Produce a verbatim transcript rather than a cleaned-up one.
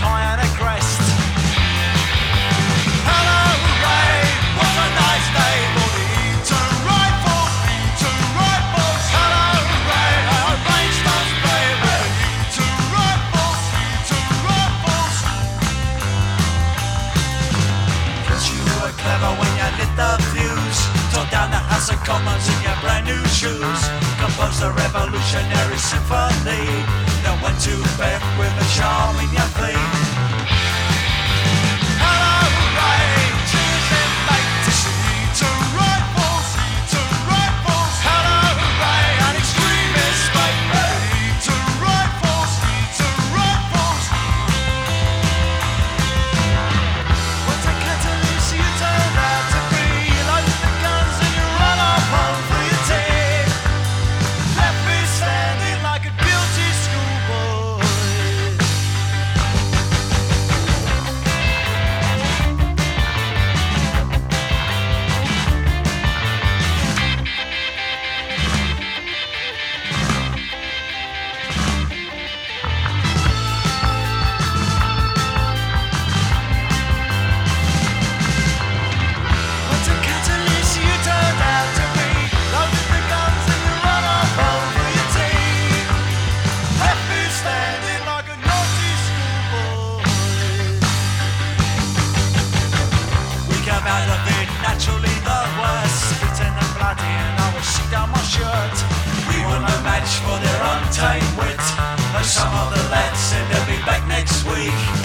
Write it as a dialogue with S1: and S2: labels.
S1: tie and a crest. Hello, Ray, what a nice day for the Eton Rifles, Eton Rifles. Hello, Ray, I arranged us play with the Eton Rifles, Eton Rifles. Cause you were clever when you lit the fuse, tore down the House of Commons in your brand new shoes, composed a revolutionary symphony, then went to bed with a charm in your feet. Hello, Ray, cheers and mate, to see Eton Rifles, Eton Rifles. Hello, Ray, an extremist mate, Eton Rifles, Eton Rifles. What a catalyst you turned out to be, you loaded the guns and you run off home for your tea. Left me standing like a guilty schoolboy. What a catalyst you turned out to be, loaded the guns and you run off home for your tea. Left me standing like a naughty schoolboy. We come out of it naturally the worst, spitting and bloody and I will shit down my shirt. We were no match for their untamed wit, though some of the lads said they'll be back next week.